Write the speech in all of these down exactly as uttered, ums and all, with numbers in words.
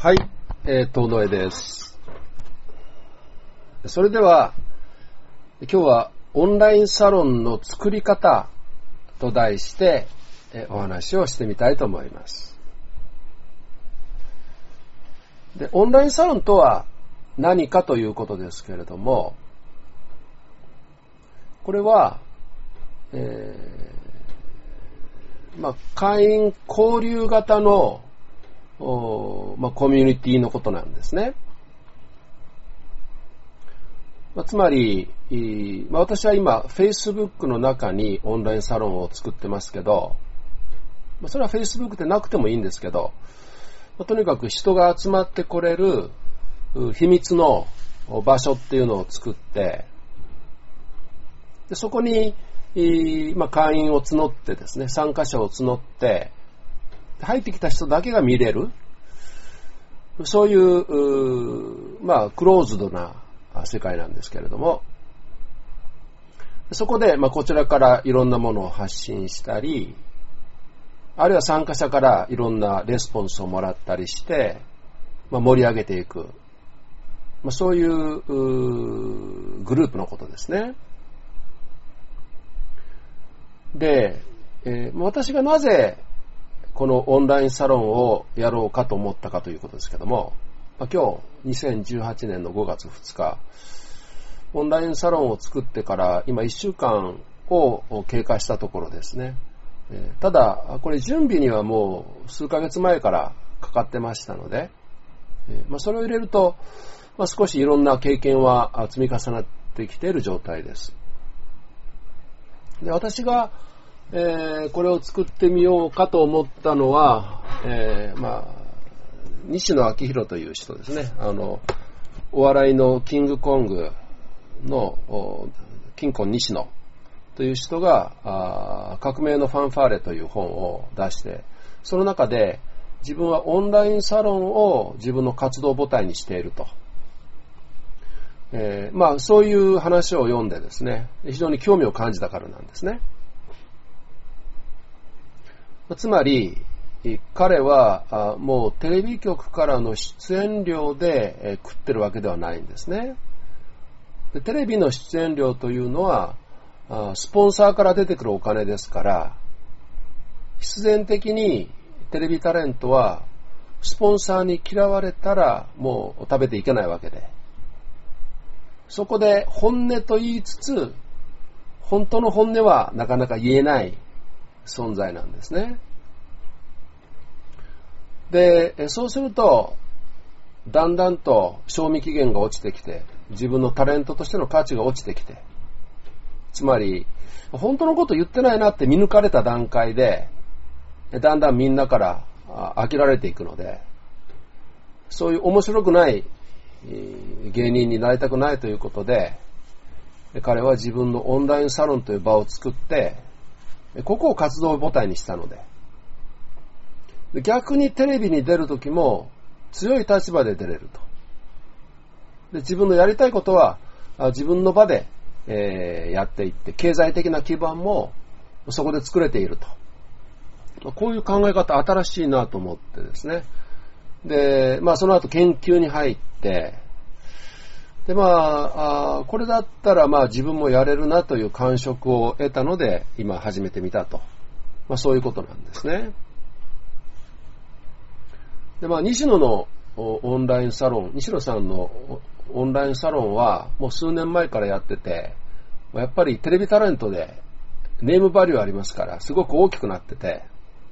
はい、えー、遠野江です。それでは今日はオンラインサロンの作り方と題して、えー、お話をしてみたいと思います。で、オンラインサロンとは何かということですけれども、これは、えーまあ、会員交流型のまあ、コミュニティのことなんですね。まあ、つまり、まあ、私は今 Facebook の中にオンラインサロンを作ってますけど、まあ、それは Facebook でなくてもいいんですけど、まあ、とにかく人が集まってこれる秘密の場所っていうのを作って、でそこに、まあ、会員を募ってですね、参加者を募って入ってきた人だけが見れる、そういう、うまあ、クローズドな世界なんですけれども、そこで、まあ、こちらからいろんなものを発信したり、あるいは参加者からいろんなレスポンスをもらったりして、まあ、盛り上げていく、まあ、そういう、うグループのことですね。で、えー、私がなぜこのオンラインサロンをやろうかと思ったかということですけども、まあ、今日にせんじゅうはちねんのごがつふつか、オンラインサロンを作ってから今いっしゅうかんを経過したところですね。ただこれ準備にはもう数ヶ月前からかかってましたので、まあ、それを入れると、まあ、少しいろんな経験は積み重なってきている状態です。で、私がえー、これを作ってみようかと思ったのは、えー、まあ、西野昭弘という人ですね。あの、お笑いのキングコングのキンコン西野という人があ革命のファンファーレという本を出して、その中で自分はオンラインサロンを自分の活動母体にしていると。えー、まあ、そういう話を読んでですね、非常に興味を感じたからなんですね。つまり彼はもうテレビ局からの出演料で食ってるわけではないんですね。でテレビの出演料というのはスポンサーから出てくるお金ですから、必然的にテレビタレントはスポンサーに嫌われたらもう食べていけないわけで、そこで本音と言いつつ本当の本音はなかなか言えない存在なんですね。で、そうするとだんだんと賞味期限が落ちてきて、自分のタレントとしての価値が落ちてきて、つまり本当のこと言ってないなって見抜かれた段階でだんだんみんなから飽きられていくので、そういう面白くない芸人になりたくないということで、彼は自分のオンラインサロンという場を作ってここを活動母体にしたので、逆にテレビに出るときも強い立場で出れると。で、自分のやりたいことは自分の場で、えー、やっていって、経済的な基盤もそこで作れていると。こういう考え方新しいなと思ってですね。で、まあその後研究に入って、でまあ、あこれだったらまあ自分もやれるなという感触を得たので今始めてみたと、まあ、そういうことなんですね。でまあ西野のオンラインサロン、西野さんのオンラインサロンはもう数年前からやってて、やっぱりテレビタレントでネームバリューありますからすごく大きくなってて、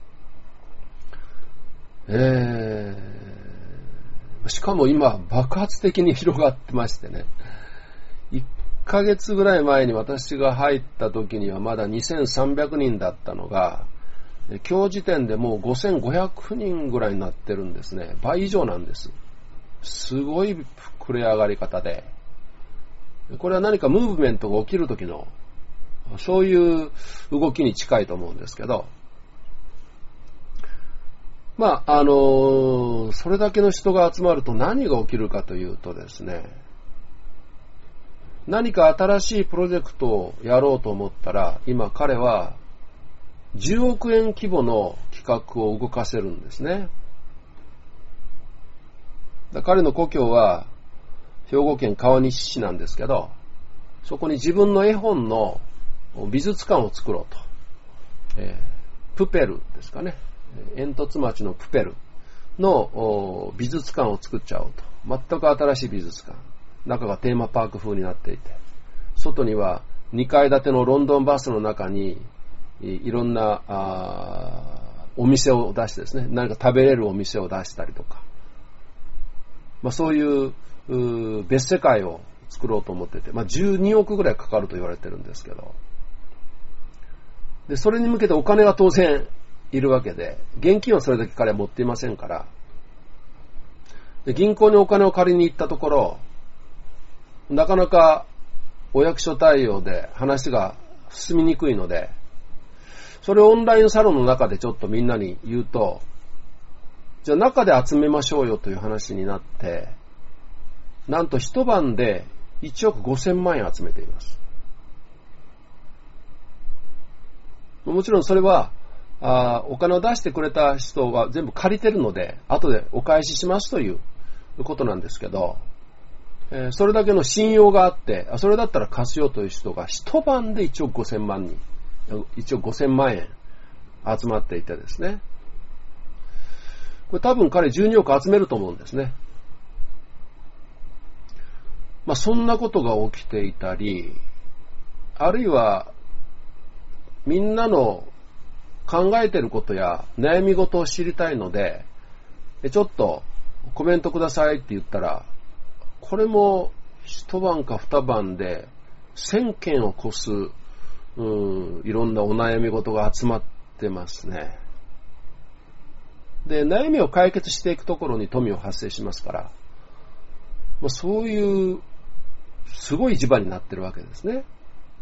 えーしかも今爆発的に広がってましてね、いっかげつぐらい前に私が入った時にはまだにせんさんびゃくにんだったのが、今日時点でもうごせんごひゃくにんぐらいになってるんですね。倍以上なんです。すごい膨れ上がり方で、これは何かムーブメントが起きる時のそういう動きに近いと思うんですけど、まあ、あのー、それだけの人が集まると何が起きるかというとですね、何か新しいプロジェクトをやろうと思ったら、今彼はじゅうおくえん規模の企画を動かせるんですね。 彼の故郷は兵庫県川西市なんですけど、そこに自分の絵本の美術館を作ろうと。えー、プペルですかね。煙突町のプペルの美術館を作っちゃおうと。全く新しい美術館。中がテーマパーク風になっていて、外にはにかい建てのロンドンバスの中にいろんなあお店を出してですね、何か食べれるお店を出したりとか、まあ、そういう別世界を作ろうと思ってて、まあ、じゅうにおくぐらいかかると言われてるんですけど、でそれに向けてお金が当然いるわけで、現金はそれだけ彼は持っていませんから、で銀行にお金を借りに行ったところ、なかなかお役所対応で話が進みにくいので、それをオンラインサロンの中でちょっとみんなに言うと、じゃあ中で集めましょうよという話になって、なんと一晩でいちおくごせんまんえん集めています。もちろんそれはあお金を出してくれた人は全部借りてるので、後でお返ししますということなんですけど、えー、それだけの信用があって、それだったら貸すよという人が一晩でいちおくごせんまんにん、いちおくごせんまんえん集まっていてですね、これ多分彼じゅうにおく集めると思うんですね。まあそんなことが起きていたり、あるいはみんなの考えていることや悩み事を知りたいので、ちょっとコメントくださいって言ったら、これも一晩か二晩でせんけんを超す、うん、いろんなお悩み事が集まってますね。で、悩みを解決していくところに富を発生しますから、まあ、そういうすごい地場になってるわけですね。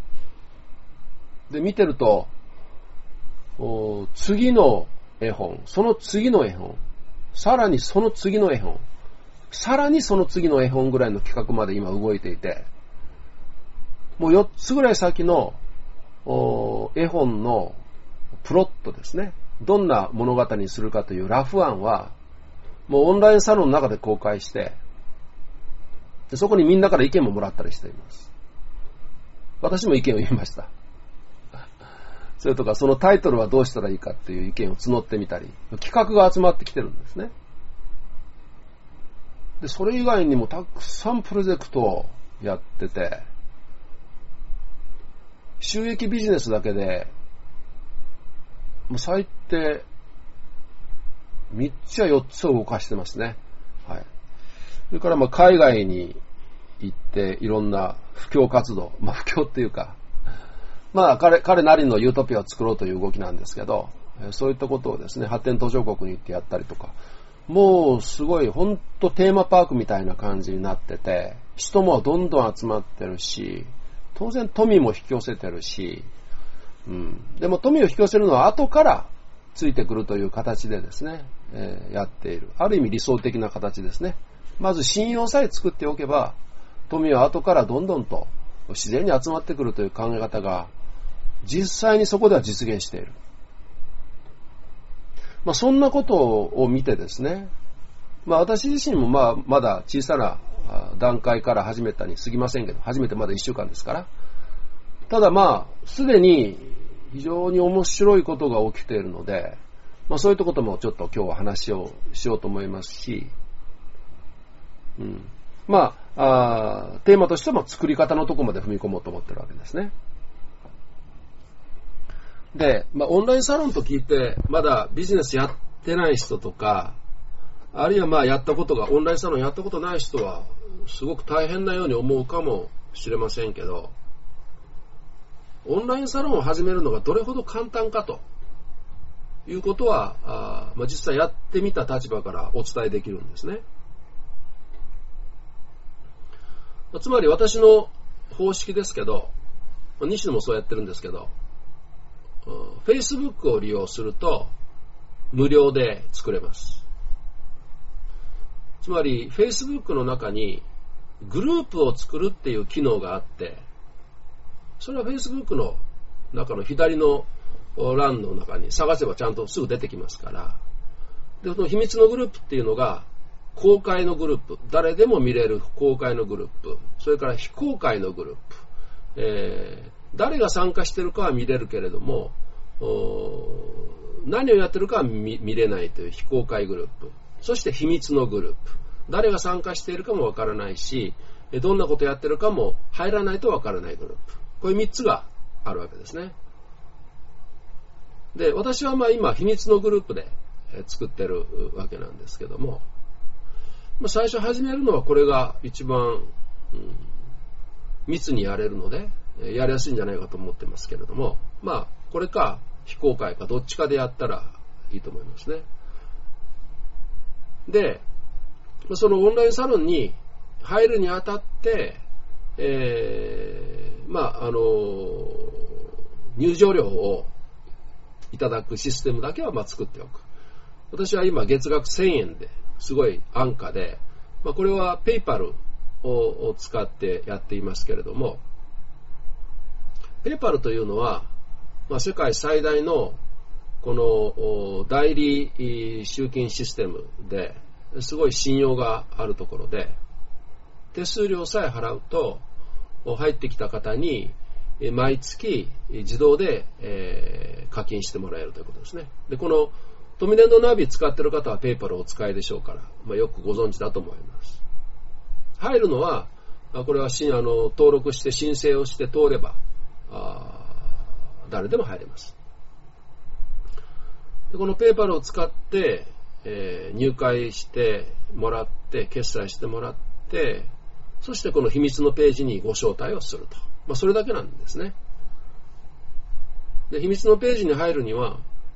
で、見てると、次の絵本、その次の絵本、さらにその次の絵本、さらにその次の絵本ぐらいの企画まで今動いていて、もうよっつぐらい先の絵本のプロットですね。どんな物語にするかというラフ案は、もうオンラインサロンの中で公開して、でそこにみんなから意見ももらったりしています。私も意見を言いました。それとか、そのタイトルはどうしたらいいかっていう意見を募ってみたり、企画が集まってきてるんですね。で、それ以外にもたくさんプロジェクトをやってて、収益ビジネスだけで、もう最低みっつやよっつを動かしてますね。はい。それからまあ海外に行っていろんな布教活動、まあ布教っていうか、まあ彼、彼なりのユートピアを作ろうという動きなんですけど、そういったことをですね、発展途上国に行ってやったりとか、もうすごい本当テーマパークみたいな感じになってて、人もどんどん集まってるし、当然富も引き寄せてるし、うん、でも富を引き寄せるのは後からついてくるという形でですね、えー、やっている。ある意味理想的な形ですね。まず信用さえ作っておけば、富は後からどんどんと自然に集まってくるという考え方が、実際にそこでは実現している。まあそんなことを見てですね、まあ私自身もまあまだ小さな段階から始めたに過ぎませんけど、初めてまだいっしゅうかんですから、ただまあすでに非常に面白いことが起きているので、まあそういったこともちょっと今日は話をしようと思いますし、うん、まあ、あテーマとしても作り方のところまで踏み込もうと思ってるわけですね。で、まあ、オンラインサロンと聞いて、まだビジネスやってない人とか、あるいはまあやったことが、オンラインサロンやったことない人は、すごく大変なように思うかもしれませんけど、オンラインサロンを始めるのがどれほど簡単かということは、あまあ、実際やってみた立場からお伝えできるんですね。つまり私の方式ですけど、西野もそうやってるんですけど、Facebook を利用すると無料で作れます。つまり Facebook の中にグループを作るっていう機能があって、それは Facebook の中の左の欄の中に探せばちゃんとすぐ出てきますから、でその秘密のグループっていうのが公開のグループ、誰でも見れる公開のグループ、それから非公開のグループ、えー、誰が参加しているかは見れるけれども、何をやってるかは 見, 見れないという非公開グループ、そして秘密のグループ、誰が参加しているかもわからないし、どんなことやってるかも入らないとわからないグループ、こういうみっつがあるわけですね。で、私はまあ今秘密のグループで作ってるわけなんですけども、まあ、最初始めるのはこれが一番、うん、密にやれるのでやりやすいんじゃないかと思ってますけれども、まあこれか非公開かどっちかでやったらいいと思いますね。で、そのオンラインサロンに入るにあたって、えー、まああの入場料をいただくシステムだけはまあ作っておく。私は今月額せんえんですごい安価で、まあ、これはペイパルを使ってやっていますけれども、ペイパルというのは、まあ、世界最大のこの代理集金システムですごい信用があるところで、手数料さえ払うと入ってきた方に毎月自動で、えー、課金してもらえるということですね。で、このトミレンドナビ使っている方はペイパルをお使いでしょうから、まあ、よくご存知だと思います。入るのは、これはしあの登録して申請をして通ればあ誰でも入れます。で、このペイパルを使って、えー、入会してもらって決済してもらって、そしてこの秘密のページにご招待をすると、まあ、それだけなんですね。で、秘密のページに入るには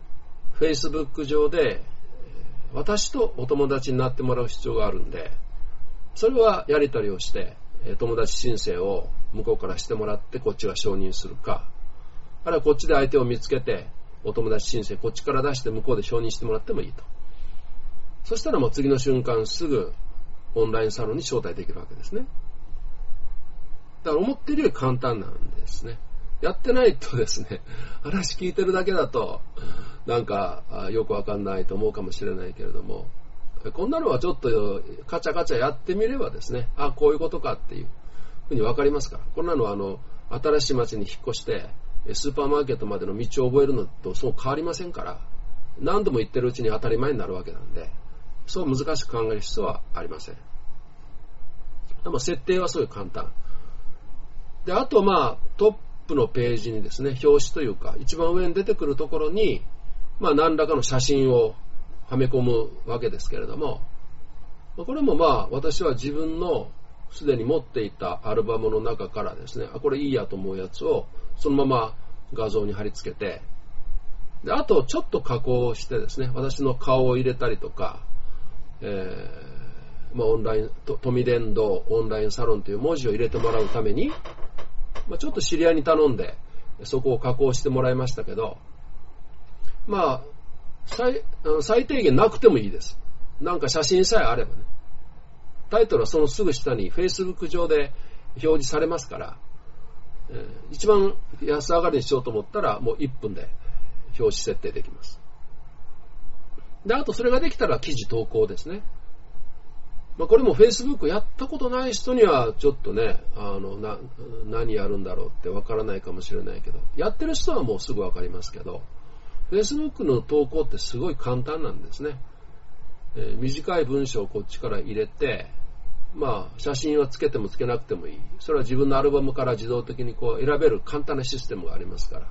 Facebook 上で私とお友達になってもらう必要があるんで、それはやり取りをして友達申請を向こうからしてもらってこっちが承認するか、あるいはこっちで相手を見つけてお友達申請こっちから出して向こうで承認してもらってもいいと。そしたらもう次の瞬間すぐオンラインサロンに招待できるわけですね。だから思っているより簡単なんですね。やってないとですね、話聞いてるだけだとなんかよくわかんないと思うかもしれないけれども、こんなのはちょっとカチャカチャやってみればですね、あ、こういうことかっていうふうにわかりますから。こんなのはあの新しい町に引っ越してスーパーマーケットまでの道を覚えるのとそう変わりませんから、何度も言ってるうちに当たり前になるわけなんで、そう難しく考える必要はありません。でも設定はすごい簡単で、あとまあトップのページにですね、表紙というか一番上に出てくるところに、まあ何らかの写真をはめ込むわけですけれども、これもまあ私は自分のすでに持っていたアルバムの中からですね、あ、これいいやと思うやつをそのまま画像に貼り付けて、であとちょっと加工してですね、私の顔を入れたりとか、えーまあ、オンライントミレンドオンラインサロンという文字を入れてもらうために、まあ、ちょっと知り合いに頼んでそこを加工してもらいましたけど、まあ 最, 最低限なくてもいいです。なんか写真さえあればね、タイトルはそのすぐ下に Facebook 上で表示されますから、えー、一番安上がりにしようと思ったらもういっぷんで表紙設定できます。で、あとそれができたら記事投稿ですね。まあ、これも Facebook やったことない人にはちょっとね、あのな何やるんだろうってわからないかもしれないけど、やってる人はもうすぐわかりますけど、Facebook の投稿ってすごい簡単なんですね。えー、短い文章をこっちから入れて、まあ写真はつけてもつけなくてもいい。それは自分のアルバムから自動的にこう選べる簡単なシステムがありますから、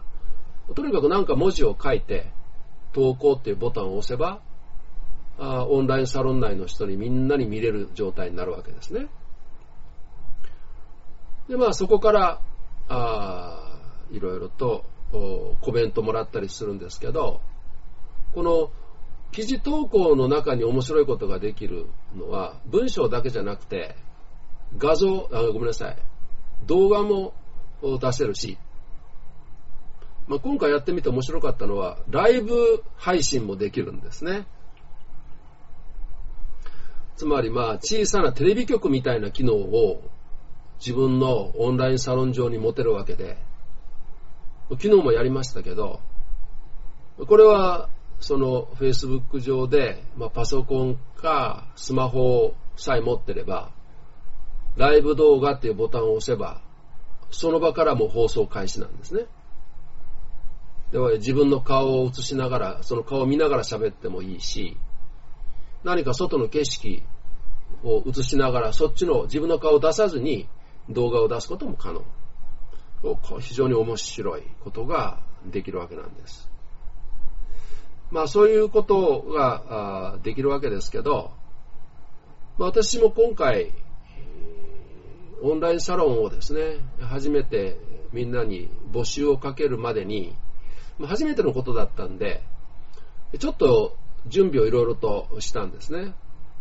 とにかくなんか文字を書いて投稿っていうボタンを押せば、あオンラインサロン内の人にみんなに見れる状態になるわけですね。で、まあそこからあいろいろとコメントもらったりするんですけど、この記事投稿の中に面白いことができるのは文章だけじゃなくて画像、あ、ごめんなさい、動画も出せるし、まあ、今回やってみて面白かったのはライブ配信もできるんですね。つまりまあ小さなテレビ局みたいな機能を自分のオンラインサロン上に持てるわけで、昨日もやりましたけど、これはその Facebook 上で、まあ、パソコンかスマホさえ持ってれば、ライブ動画っていうボタンを押せば、その場からも放送開始なんですね。で自分の顔を映しながら、その顔を見ながら喋ってもいいし、何か外の景色を映しながら、そっちの自分の顔を出さずに動画を出すことも可能。非常に面白いことができるわけなんです。まあそういうことができるわけですけど、私も今回オンラインサロンをですね、初めてみんなに募集をかけるまでに、初めてのことだったんで、ちょっと準備をいろいろとしたんですね。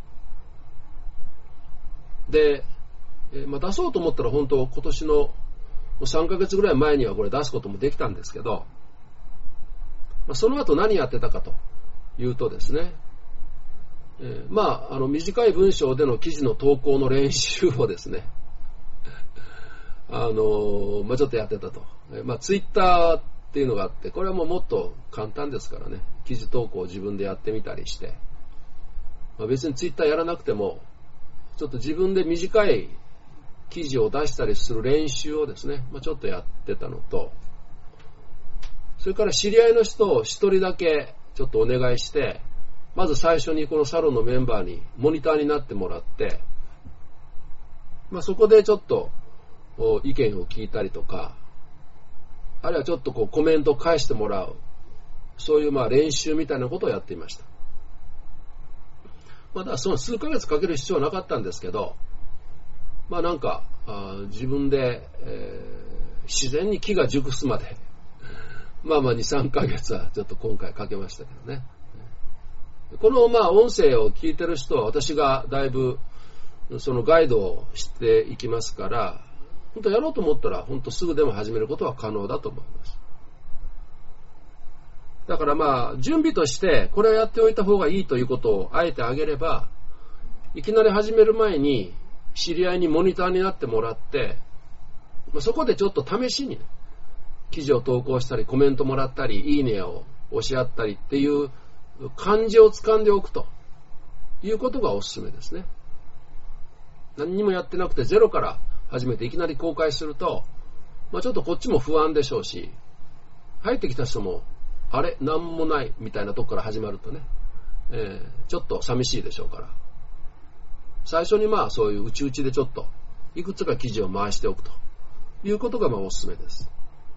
で、まあ、出そうと思ったら本当今年のさんかげつぐらい前にはこれ出すこともできたんですけど、まあ、その後何やってたかというとですね、えー、まああの短い文章での記事の投稿の練習をですね、あのー、まあ、ちょっとやってたと。えー、まあツイッターっていうのがあって、これはもうもっと簡単ですからね、記事投稿を自分でやってみたりして、まあ、別にツイッターやらなくても、ちょっと自分で短い記事を出したりする練習をですね、まあ、ちょっとやってたのと、それから知り合いの人を一人だけちょっとお願いして、まず最初にこのサロンのメンバーにモニターになってもらって、まあ、そこでちょっと意見を聞いたりとか、あるいはちょっとこうコメントを返してもらう、そういうまあ練習みたいなことをやっていました。まだその数ヶ月かける必要はなかったんですけど、まあなんかあ自分で、えー、自然に気が熟すまでまあまあに、さんかげつはちょっと今回かけましたけどね。このまあ音声を聞いてる人は私がだいぶそのガイドをしていきますから、本当やろうと思ったら本当すぐでも始めることは可能だと思います。だからまあ準備としてこれをやっておいた方がいいということをあえてあげれば、いきなり始める前に知り合いにモニターになってもらって、そこでちょっと試しに記事を投稿したりコメントもらったりいいねを押し合ったりっていう感じをつかんでおくということがおすすめですね。何にもやってなくてゼロから始めていきなり公開すると、まあ、ちょっとこっちも不安でしょうし、入ってきた人もあれなんもないみたいなとこから始まるとね、えー、ちょっと寂しいでしょうから、最初にまあそういう内々でちょっといくつか記事を回しておくということがまあおすすめです。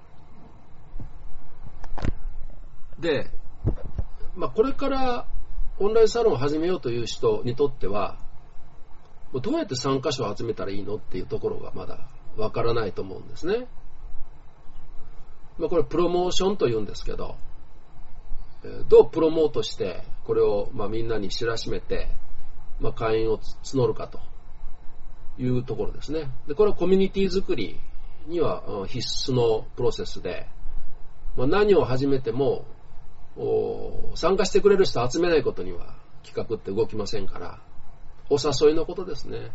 で、まあ、これからオンラインサロンを始めようという人にとっては、どうやって参加者を集めたらいいのっていうところがまだわからないと思うんですね。まあ、これプロモーションというんですけど、どうプロモートしてこれをまあみんなに知らしめて、まあ、会員を募るかというところですね。で、これはコミュニティ作りには必須のプロセスで、まあ、何を始めても参加してくれる人を集めないことには企画って動きませんから、お誘いのことですね。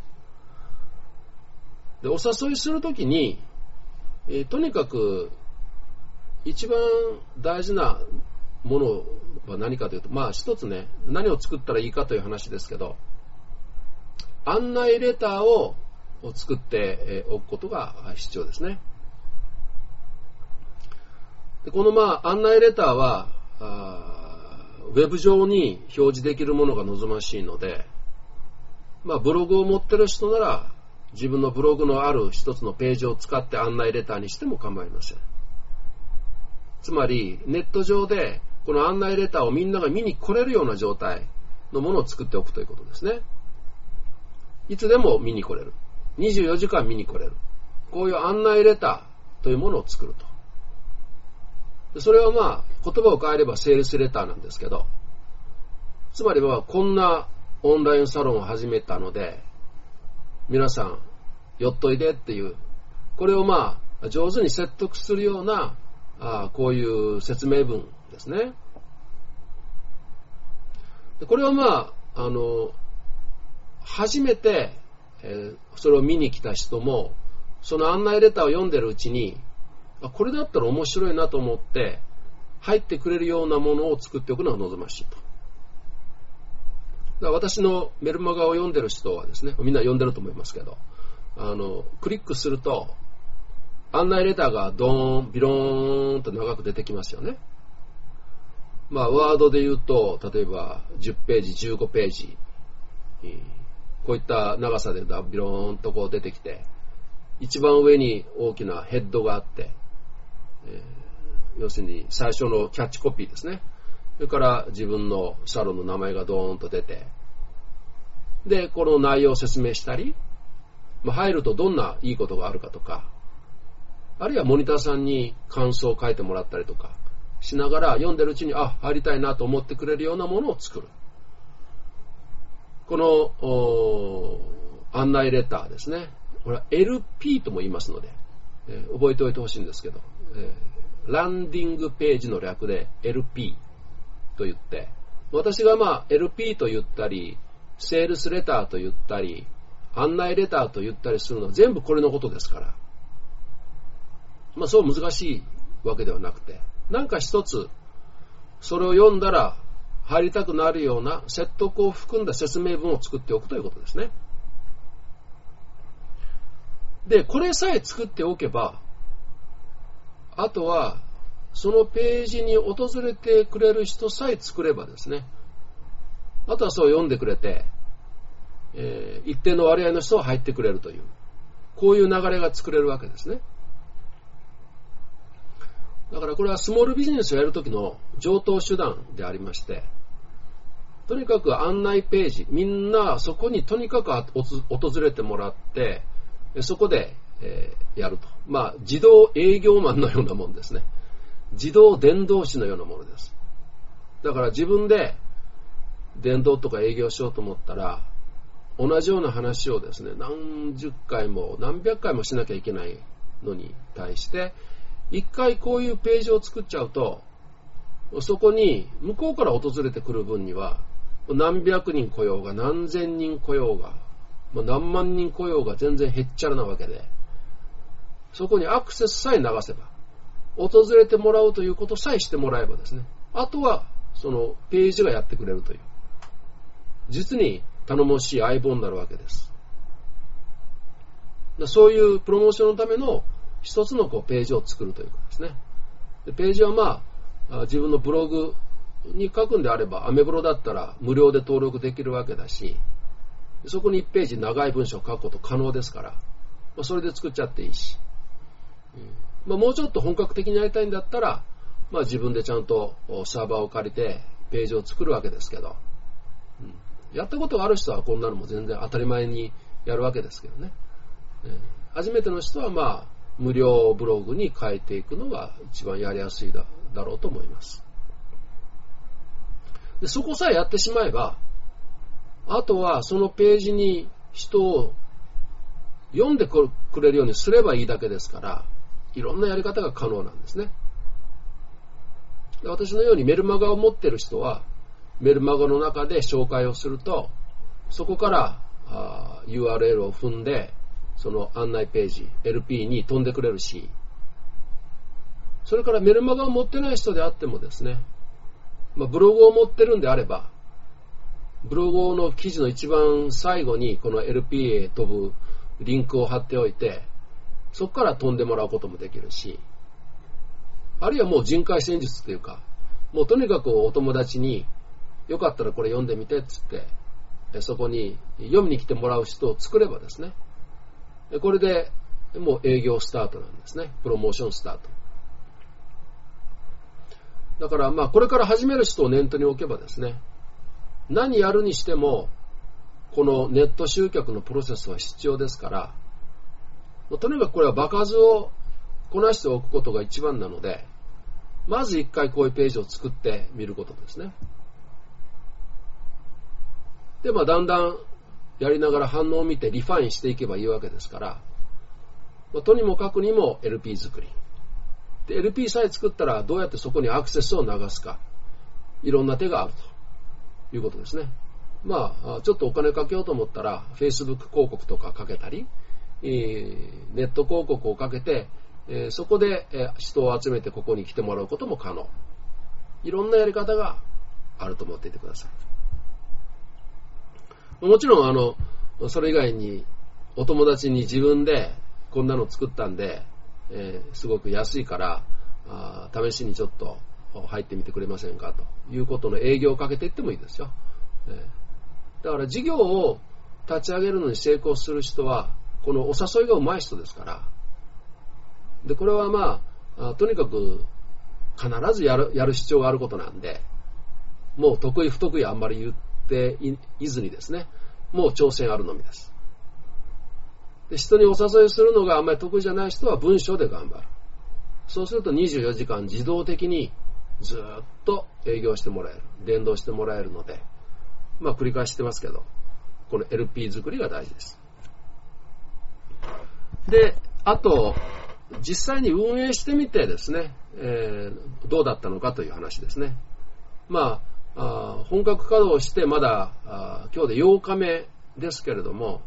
で、お誘いするときに、えー、とにかく一番大事なものは何かというと、まあ一つね、何を作ったらいいかという話ですけど、案内レターを作っておくことが必要ですね。で、このまあ案内レターはあーウェブ上に表示できるものが望ましいので、まあブログを持ってる人なら自分のブログのある一つのページを使って案内レターにしても構いません。つまりネット上でこの案内レターをみんなが見に来れるような状態のものを作っておくということですね。いつでも見に来れる。にじゅうよじかん見に来れる。こういう案内レターというものを作ると。それはまあ言葉を変えればセールスレターなんですけど、つまりはこんなオンラインサロンを始めたので皆さん寄っといでっていう、これをまあ上手に説得するようなあこういう説明文ですね。でこれはまああの初めて、えー、それを見に来た人もその案内レターを読んでるうちに、あこれだったら面白いなと思って入ってくれるようなものを作っておくのが望ましいと。だから私のメルマガを読んでる人はですね、みんな読んでると思いますけど、あのクリックすると案内レターがドーンビローンと長く出てきますよね。まあワードで言うと例えばじゅっページじゅうごページ、こういった長さでビローンとこう出てきて、一番上に大きなヘッドがあって、えー、要するに最初のキャッチコピーですね。それから自分のサロンの名前がドーンと出て、でこの内容を説明したり、まあ、入るとどんないいことがあるかとか、あるいはモニターさんに感想を書いてもらったりとかしながら読んでるうちに、あ、入りたいなと思ってくれるようなものを作る。この案内レターですね。これは エルピー とも言いますので、えー、覚えておいてほしいんですけど、えー、ランディングページの略で エルピー と言って、私がまあ エルピー と言ったり、セールスレターと言ったり、案内レターと言ったりするのは全部これのことですから、まあそう難しいわけではなくて、なんか一つそれを読んだら入りたくなるような説得を含んだ説明文を作っておくということですね。で、これさえ作っておけば、あとはそのページに訪れてくれる人さえ作ればですね、あとはそう読んでくれて、えー、一定の割合の人は入ってくれるという、こういう流れが作れるわけですね。だからこれはスモールビジネスをやるときの常套手段でありまして、とにかく案内ページ、みんなそこにとにかく訪れてもらって、そこで、えー、やると。まあ自動営業マンのようなもんですね。自動伝道師のようなものです。だから自分で伝道とか営業しようと思ったら、同じような話をですね、何十回も何百回もしなきゃいけないのに対して、一回こういうページを作っちゃうと、そこに向こうから訪れてくる分には、何百人来ようが何千人来ようが、何万人来ようが全然へっちゃらなわけで、そこにアクセスさえ流せば、訪れてもらうということさえしてもらえばですね、あとはそのページがやってくれるという、実に頼もしい相棒になるわけです。そういうプロモーションのための一つのこうページを作るということですね。でページはまあ自分のブログに書くんであれば、アメブロだったら無料で登録できるわけだし、そこにいちページ長い文章を書くこと可能ですから、まあ、それで作っちゃっていいし、まあ、もうちょっと本格的にやりたいんだったら、まあ、自分でちゃんとサーバーを借りてページを作るわけですけど、うん、やったことがある人はこんなのも全然当たり前にやるわけですけどね。初めての人はまあ無料ブログに変えていくのが一番やりやすい だ, だろうと思います。でそこさえやってしまえば、あとはそのページに人を読んでくれるようにすればいいだけですから、いろんなやり方が可能なんですね。で私のようにメルマガを持っている人は、メルマガの中で紹介をすると、そこからあ ユーアールエル を踏んでその案内ページ エルピー に飛んでくれるし、それからメルマガを持ってない人であってもですね、まあ、ブログを持ってるんであれば、ブログの記事の一番最後にこの エルピー へ飛ぶリンクを貼っておいて、そこから飛んでもらうこともできるし、あるいはもう人海戦術というか、もうとにかくお友達によかったらこれ読んでみてっつって、そこに読みに来てもらう人を作ればですね、これでもう営業スタートなんですね。プロモーションスタート。だからまあこれから始める人を念頭に置けばですね、何やるにしてもこのネット集客のプロセスは必要ですから、とにかくこれは場数をこなしておくことが一番なので、まず一回こういうページを作ってみることですね。でまあだんだんやりながら反応を見てリファインしていけばいいわけですから、まあ、とにもかくにも エルピー 作りで エルピー さえ作ったらどうやってそこにアクセスを流すか、いろんな手があるということですね。まあちょっとお金かけようと思ったら Facebook 広告とかかけたり、えー、ネット広告をかけて、えー、そこで、えー、人を集めてここに来てもらうことも可能。 いろんなやり方があると思っていてください。もちろん、あの、それ以外にお友達に自分でこんなの作ったんで、えー、すごく安いからあ試しにちょっと入ってみてくれませんかということの営業をかけていってもいいですよ。えー、だから事業を立ち上げるのに成功する人はこのお誘いがうまい人ですから。でこれはまあ、あとにかく必ずやる、やる必要があることなんで、もう得意不得意あんまり言っていずにですね、もう挑戦あるのみです。で人にお誘いするのがあんまり得意じゃない人は文章で頑張る。そうするとにじゅうよじかん自動的にずっと営業してもらえる、連動してもらえるので、まあ繰り返してますけど、この エルピー 作りが大事です。で、あと実際に運営してみてですね、えー、どうだったのかという話ですね。まあ、あ本格稼働してまだあ今日でようかめですけれども、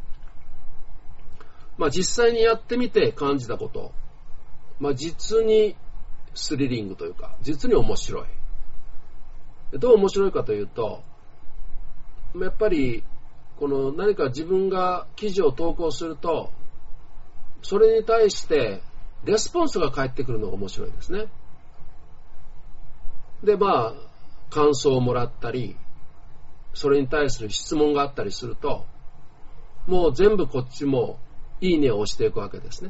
まあ、実際にやってみて感じたこと、まあ、実にスリリングというか、実に面白い。どう面白いかというと、やっぱりこの何か自分が記事を投稿すると、それに対してレスポンスが返ってくるのが面白いですね。で、まあ、感想をもらったり、それに対する質問があったりすると、もう全部こっちもいいねを押していくわけですね。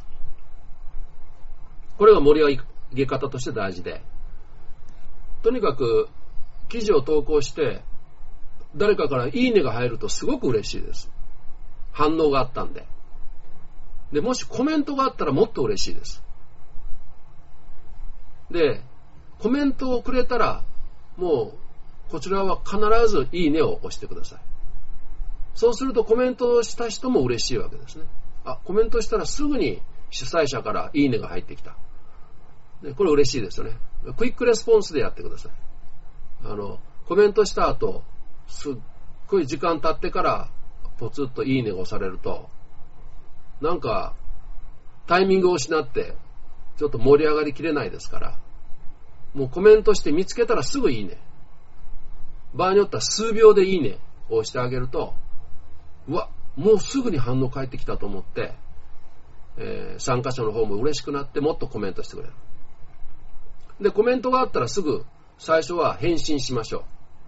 これが盛り上げ方として大事で、とにかく記事を投稿して誰かからいいねが入るとすごく嬉しいです。反応があったんで。で、もしコメントがあったらもっと嬉しいです。で、コメントをくれたらもうこちらは必ずいいねを押してください。そうするとコメントをした人も嬉しいわけですね。あ、コメントしたらすぐに主催者からいいねが入ってきた。でこれ嬉しいですよね。クイックレスポンスでやってください。あの、コメントした後、すっごい時間経ってからポツッといいねが押されると、なんかタイミングを失ってちょっと盛り上がりきれないですから、もうコメントして見つけたらすぐいいね。場合によっては数秒でいいねを押してあげると、うわ、もうすぐに反応返ってきたと思って、えー、参加者の方も嬉しくなってもっとコメントしてくれる。で、コメントがあったらすぐ最初は返信しましょう。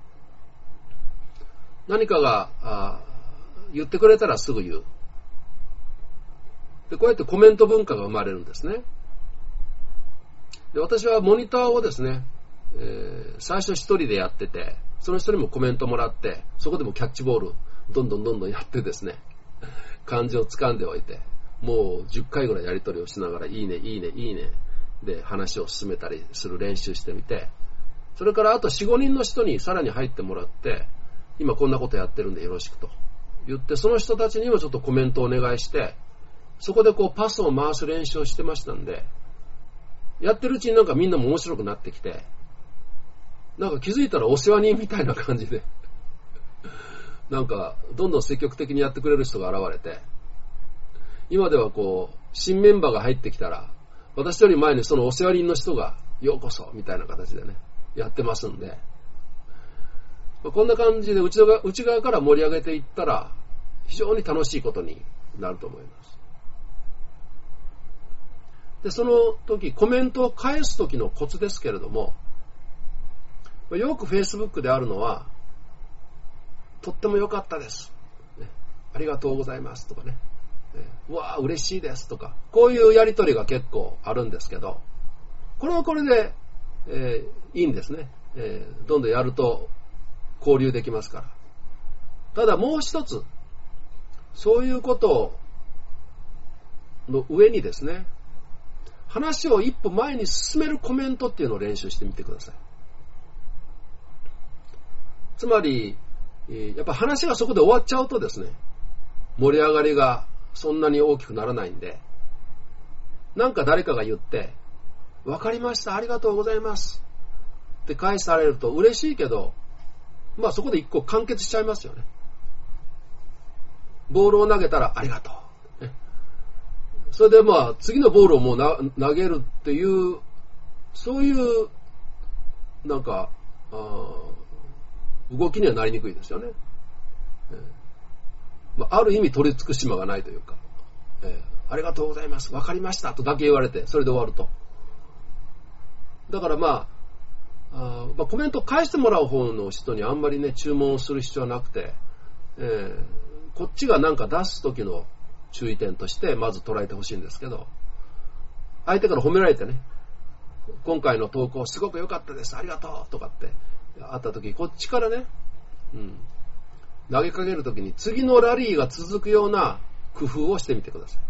何かがあ言ってくれたらすぐ言う。で、こうやってコメント文化が生まれるんですね。で、私はモニターをですね、えー、最初一人でやってて、その人にもコメントもらって、そこでもキャッチボールどんどんどんどんやってですね、感じをつかんでおいて、もうじゅっかいぐらいやり取りをしながら、いいね、いいね、いいねで話を進めたりする練習してみて、それからあと よん、ごにんの人にさらに入ってもらって、今こんなことやってるんでよろしくと言って、その人たちにもちょっとコメントをお願いして、そこでこうパスを回す練習をしてましたんで、やってるうちになんかみんなも面白くなってきて、なんか気づいたらお世話人みたいな感じでなんかどんどん積極的にやってくれる人が現れて、今ではこう新メンバーが入ってきたら、私より前にそのお世話人の人がようこそみたいな形でねやってますんで、こんな感じで内側、内側から盛り上げていったら非常に楽しいことになると思います。で、その時コメントを返す時のコツですけれども、よく Facebook であるのは、とっても良かったです、ね、ありがとうございますとかね、うわー嬉しいですとか、こういうやり取りが結構あるんですけど、これはこれで、えー、いいんですね、えー、どんどんやると交流できますから。ただもう一つ、そういうことの上にですね、話を一歩前に進めるコメントっていうのを練習してみてください。つまりやっぱ話がそこで終わっちゃうとですね、盛り上がりがそんなに大きくならないんで、なんか誰かが言って、わかりました、ありがとうございますって返されると嬉しいけど、まあそこで一個完結しちゃいますよね。ボールを投げたらありがとう、ね、それでまあ次のボールをもうな投げるっていう、そういうなんかあ動きにはなりにくいですよね。えーまあ、ある意味取り付く島がないというか、えー、ありがとうございます、わかりましたとだけ言われてそれで終わると。だからまあ、あまあ、コメント返してもらう方の人にあんまりね注文する必要はなくて、えー、こっちがなんか出す時の注意点としてまず捉えてほしいんですけど、相手から褒められてね、今回の投稿すごく良かったです、ありがとうとかってあった時、こっちからね、うん、投げかける時に次のラリーが続くような工夫をしてみてください。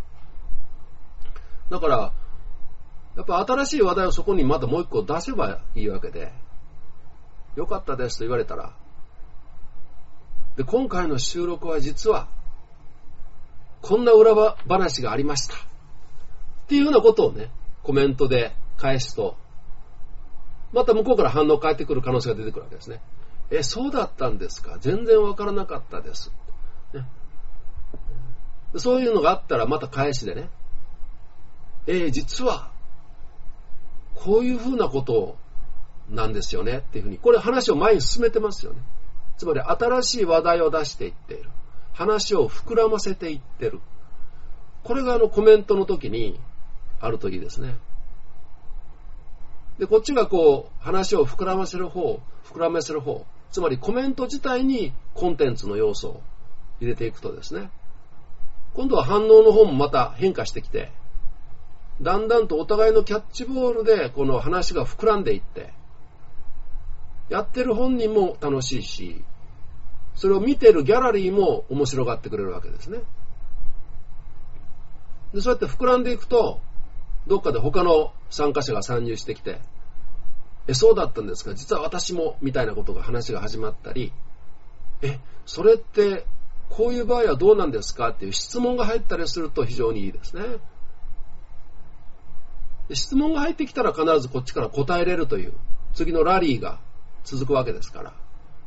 だからやっぱ新しい話題をそこにまたもう一個出せばいいわけで、良かったですと言われたら、で今回の収録は実はこんな裏話がありましたっていうようなことをねコメントで返すと、また向こうから反応返ってくる可能性が出てくるわけですね。え、そうだったんですか、全然わからなかったです、ね、そういうのがあったらまた返しでね、えー、実はこういうふうなことなんですよねっていうふうに、これ話を前に進めてますよね。つまり新しい話題を出していっている、話を膨らませていってる、これがあのコメントの時にあるといいですね。でこっちがこう話を膨らませる方膨らませる方つまりコメント自体にコンテンツの要素を入れていくとですね、今度は反応の方もまた変化してきて、だんだんとお互いのキャッチボールでこの話が膨らんでいって、やってる本人も楽しいし、それを見てるギャラリーも面白がってくれるわけですね。でそうやって膨らんでいくと、どっかで他の参加者が参入してきて、え、そうだったんですか、実は私もみたいなことが話が始まったり、え、それってこういう場合はどうなんですかっていう質問が入ったりすると非常にいいですね。で質問が入ってきたら必ずこっちから答えれるという次のラリーが続くわけですから。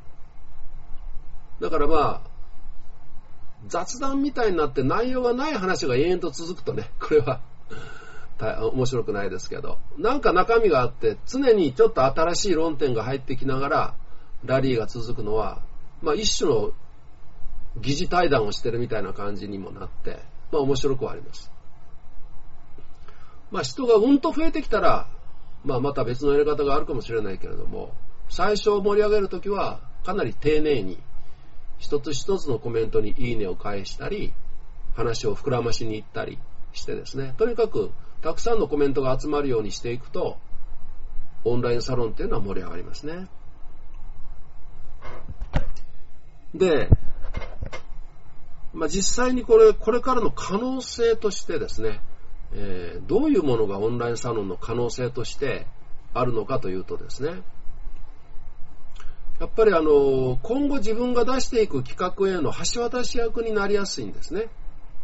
だからまあ雑談みたいになって内容がない話が延々と続くとね、これは面白くないですけど、なんか中身があって常にちょっと新しい論点が入ってきながらラリーが続くのは、まあ一種の疑似対談をしてるみたいな感じにもなって、まあ面白くはあります。まあ人がうんと増えてきたら、まあまた別のやり方があるかもしれないけれども、最初盛り上げるときはかなり丁寧に一つ一つのコメントにいいねを返したり、話を膨らましに行ったりしてですね、とにかくたくさんのコメントが集まるようにしていくと、オンラインサロンっていうのは盛り上がりますね。で、まあ、実際にこれ、これからの可能性としてですね、えー、どういうものがオンラインサロンの可能性としてあるのかというとですね、やっぱりあの今後自分が出していく企画への橋渡し役になりやすいんですね。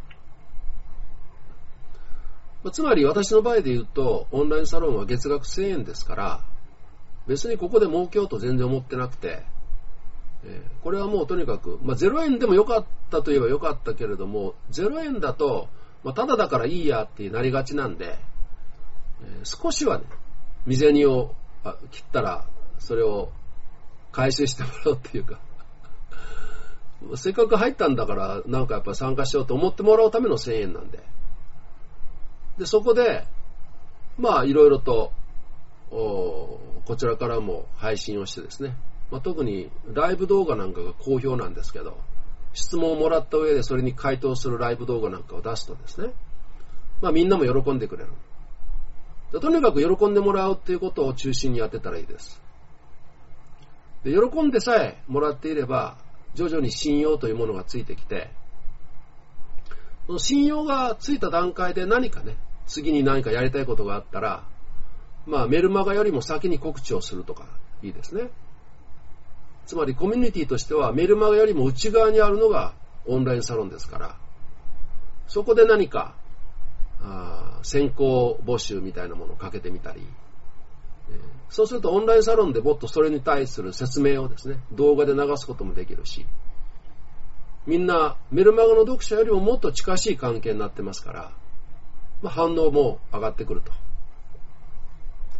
つまり私の場合で言うと、オンラインサロンは月額せんえんですから、別にここで儲けようと全然思ってなくて、えー、これはもうとにかく、まあ、ゼロえんでもよかったといえばよかったけれども、ゼロえんだと、まあ、ただだからいいやってなりがちなんで、えー、少しはね、身銭を切ったらそれを回収してもらうっていうかせっかく入ったんだからなんかやっぱ参加しようと思ってもらうためのせんえんなんで、でそこでまあいろいろとこちらからも配信をしてですね、まあ、特にライブ動画なんかが好評なんですけど、質問をもらった上でそれに回答するライブ動画なんかを出すとですね、まあみんなも喜んでくれる。とにかく喜んでもらうっていうことを中心にやってたらいいです。で喜んでさえもらっていれば徐々に信用というものがついてきて、その信用がついた段階で何かね、次に何かやりたいことがあったら、まあメルマガよりも先に告知をするとかいいですね。つまりコミュニティとしてはメルマガよりも内側にあるのがオンラインサロンですから、そこで何かあ先行募集みたいなものをかけてみたり、えー、そうするとオンラインサロンでもっとそれに対する説明をですね、動画で流すこともできるし、みんなメルマガの読者よりももっと近しい関係になってますから、まあ、反応も上がってくると。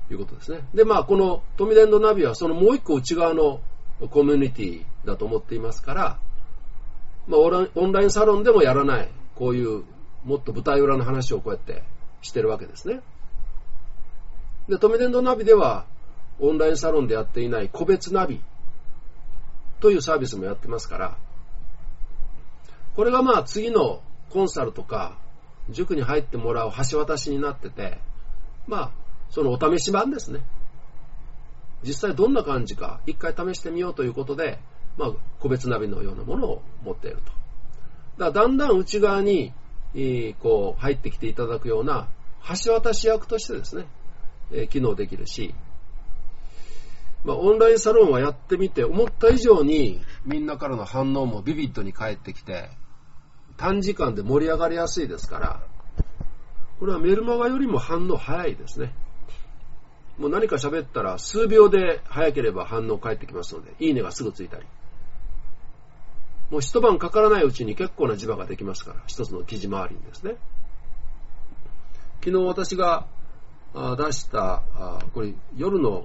いうことですね。で、まあ、このトミデンドナビはそのもう一個内側のコミュニティだと思っていますから、まあ、オンラインサロンでもやらない、こういうもっと舞台裏の話をこうやってしてるわけですね。で、トミデンドナビではオンラインサロンでやっていない個別ナビというサービスもやってますから、これがまあ次のコンサルとか塾に入ってもらう橋渡しになってて、まあそのお試し版ですね。実際どんな感じか一回試してみようということで、まあ個別ナビのようなものを持っていると。だからだんだん内側にこう入ってきていただくような橋渡し役としてですね、えー、機能できるし、まあ、オンラインサロンはやってみて思った以上にみんなからの反応もビビッドに返ってきて短時間で盛り上がりやすいですから、これはメルマガよりも反応早いですね。もう何か喋ったら数秒で早ければ反応返ってきますので、いいねがすぐついたり、もう一晩かからないうちに結構な磁場ができますから、一つの記事周りにですね。昨日私が出したこれ夜の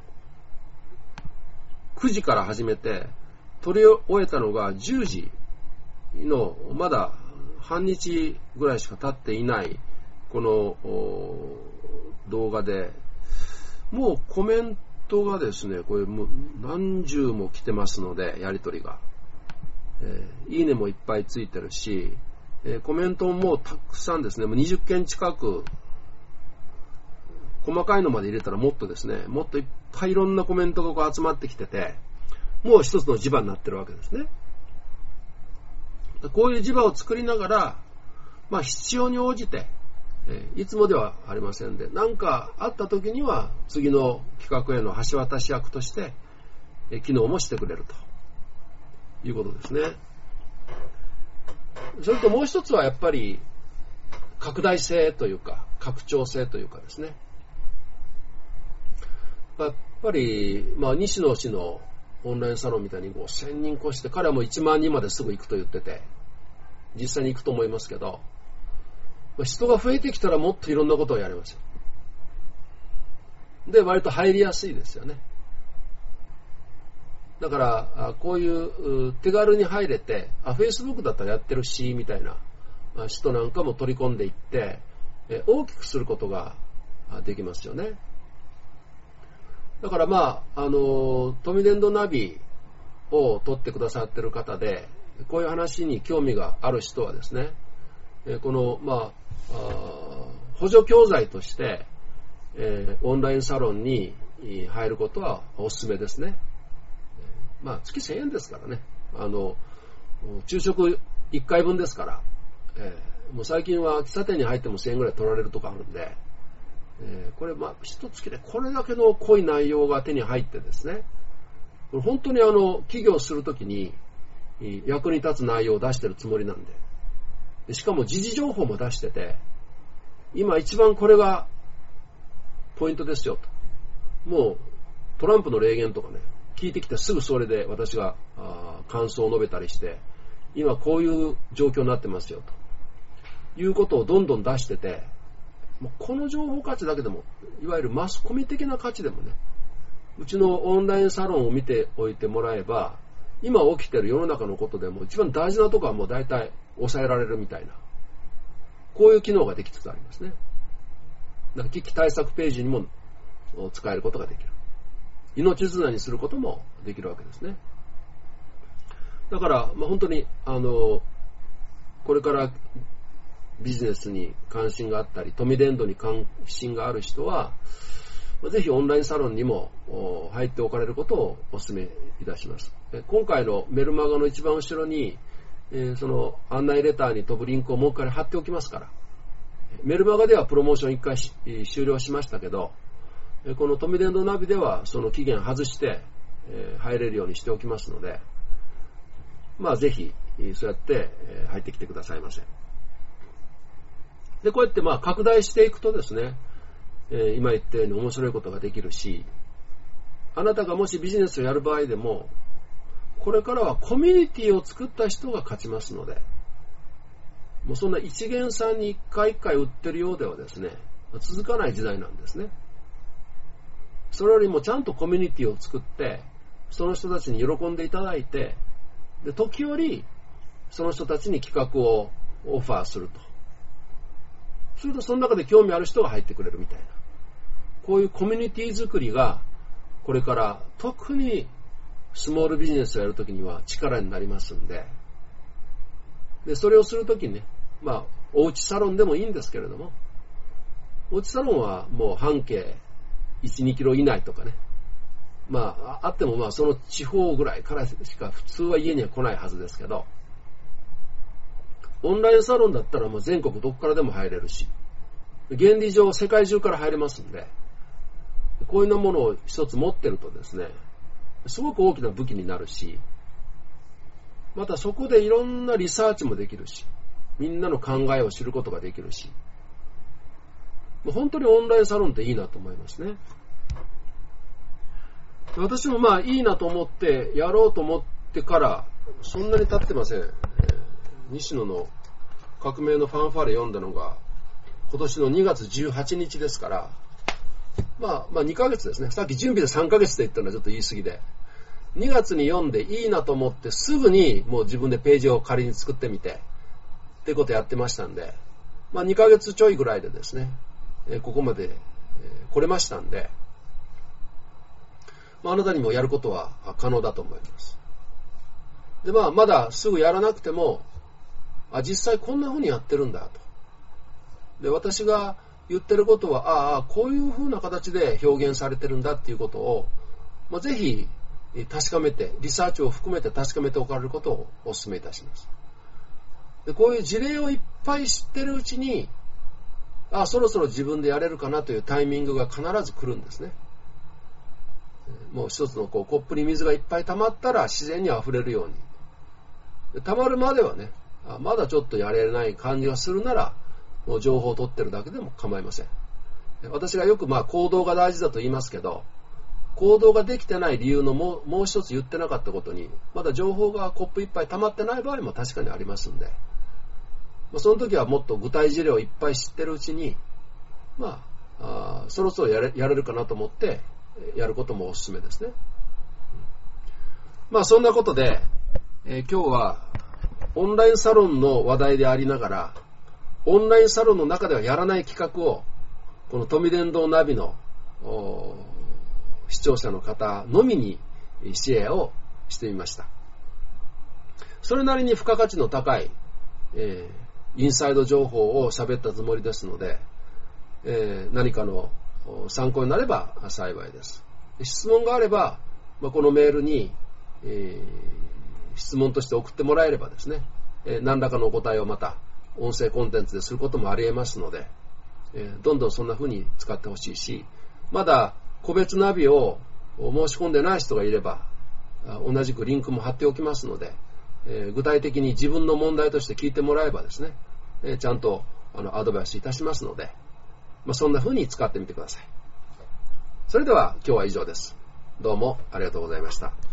くじから始めて取り終えたのがじゅうじのまだ半日ぐらいしか経っていないこの動画で、もうコメントがですね、これもう何十も来てますので、やり取りが、えー、いいねもいっぱいついてるし、えー、コメントももうたくさんですね、もうにじゅっけん近く、細かいのまで入れたらもっとですね、もっといっぱいいろんなコメントがこう集まってきてて、もう一つの磁場になってるわけですね。こういう磁場を作りながら、まあ必要に応じて、えー、いつもではありませんで、何かあった時には次の企画への橋渡し役として、えー、機能もしてくれるということですね。それともう一つはやっぱり拡大性というか拡張性というかですね。やっぱり、まあ、西野氏のオンラインサロンみたいにごせんにん越して、彼はもういちまんにんまですぐ行くと言ってて、実際に行くと思いますけど、まあ、人が増えてきたらもっといろんなことをやれますよ。で、割と入りやすいですよね。だから、こういう手軽に入れて、あ、Facebook だったらやってるし、みたいな人なんかも取り込んでいって、大きくすることができますよね。だからまあ、あの、トミデンドナビを取ってくださってる方で、こういう話に興味がある人はですね、この、まあ、あ補助教材として、えー、オンラインサロンに入ることはおすすめですね。まあ、月せんえんですからね。あの、昼食いっかいぶんですから、えー、もう最近は喫茶店に入ってもせんえんぐらい取られるとかあるんで、えー、これ、まあ、一月でこれだけの濃い内容が手に入ってですね、これ本当にあの、起業するときに役に立つ内容を出してるつもりなんで、でしかも時事情報も出してて、今一番これがポイントですよと。もうトランプの例言とかね、聞いてきてすぐそれで私が感想を述べたりして、今こういう状況になってますよということをどんどん出してて、もうこの情報価値だけでも、いわゆるマスコミ的な価値でもね、うちのオンラインサロンを見ておいてもらえば、今起きてる世の中のことでも一番大事なところはもう大体抑えられるみたいな、こういう機能ができつつありますね。だから危機対策ページにも使えることができる。命綱にすることもできるわけですね。だから、まあ、本当にあのこれからビジネスに関心があったり、トミデンドに関心がある人は、ぜひオンラインサロンにも入っておかれることをお勧めいたします。今回のメルマガの一番後ろに、その案内レターに飛ぶリンクをもう一回貼っておきますから。メルマガではプロモーション一回終了しましたけど、このトミデンドナビではその期限外して入れるようにしておきますので、まあぜひそうやって入ってきてくださいませ。で、こうやってまあ拡大していくとですね、えー、今言ったように面白いことができるし、あなたがもしビジネスをやる場合でも、これからはコミュニティを作った人が勝ちますので、もうそんな一元さんに一回一回売ってるようではですね、続かない時代なんですね。 それよりもちゃんとコミュニティを作って、その人たちに喜んでいただいて、で時折その人たちに企画をオファーすると。するとその中で興味ある人が入ってくれるみたいな、こういうコミュニティ作りがこれから特にスモールビジネスをやるときには力になりますんで、でそれをするときにね、まあおうちサロンでもいいんですけれども、おうちサロンはもう半径いち、にキロ以内とかね、まああってもまあその地方ぐらいからしか普通は家には来ないはずですけど、オンラインサロンだったらもう全国どこからでも入れるし、原理上世界中から入れますんで、こういうものを一つ持ってるとですね、すごく大きな武器になるし、またそこでいろんなリサーチもできるし、みんなの考えを知ることができるし、本当にオンラインサロンっていいなと思いますね。私もまあいいなと思ってやろうと思ってからそんなに経ってません。西野の革命のファンファーレ読んだのが今年のにがつじゅうはちにちですから、まあ、まあにかげつですね。さっき準備でさんかげつで言ったのはちょっと言い過ぎで、にがつに読んでいいなと思ってすぐにもう自分でページを仮に作ってみてっていうことやってましたんで、まあにかげつちょいぐらいでですね、ここまで来れましたんで、まあ、あなたにもやることは可能だと思います。でまあまだすぐやらなくても、あ実際こんな風にやってるんだと。で私が言ってることはああこういう風な形で表現されてるんだっていうことを、まあ、ぜひ確かめて、リサーチを含めて確かめておかれることをお勧めいたします。でこういう事例をいっぱい知ってるうちに、あそろそろ自分でやれるかなというタイミングが必ず来るんですね。もう一つのこうコップに水がいっぱい溜まったら自然に溢れるように。で溜まるまではね、あまだちょっとやれない感じがするなら、もう情報を取ってるだけでも構いません。私がよくまあ行動が大事だと言いますけど、行動ができてない理由のもう、もう一つ言ってなかったことに、まだ情報がコップいっぱい溜まってない場合も確かにありますんで、まあ、その時はもっと具体事例をいっぱい知ってるうちに、まあ、あそろそろやれ、やれるかなと思ってやることもおすすめですね。まあそんなことで、えー、今日はオンラインサロンの話題でありながら、オンラインサロンの中ではやらない企画をこの富伝道ナビの視聴者の方のみにシェアをしてみました。それなりに付加価値の高い、えー、インサイド情報を喋ったつもりですので、えー、何かの参考になれば幸いです。質問があれば、まあ、このメールに、えー、質問として送ってもらえればですね、えー、何らかのお答えをまた音声コンテンツですることもあり得ますので、えー、どんどんそんな風に使ってほしいし、まだ個別ナビを申し込んでない人がいれば同じくリンクも貼っておきますので、えー、具体的に自分の問題として聞いてもらえばですね、えー、ちゃんとあのアドバイスいたしますので、まあ、そんな風に使ってみてください。それでは今日は以上です。どうもありがとうございました。